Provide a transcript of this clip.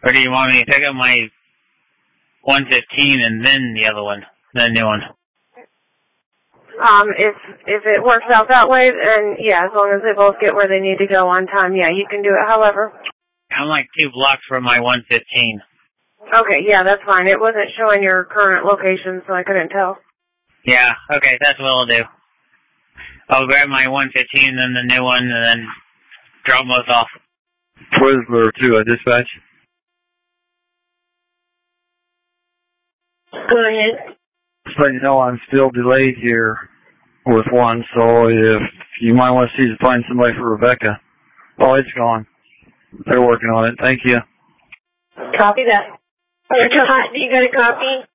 Or do you want me to pick up my 115 and then the other one, the new one? If it works out that way, then yeah, as long as they both get where they need to go on time, yeah, you can do it. However, I'm like 2 blocks from my 115. Okay, yeah, that's fine. It wasn't showing your current location, so I couldn't tell. Yeah, okay, that's what I'll do. I'll grab my 115 and the new one and then drop both off. Twizzler 2, dispatch. Go ahead. Just letting you know I'm still delayed here with one, so if you might want to see to find somebody for Rebecca. Oh, it's gone. They're working on it. Thank you. Copy that. Do you got a copy?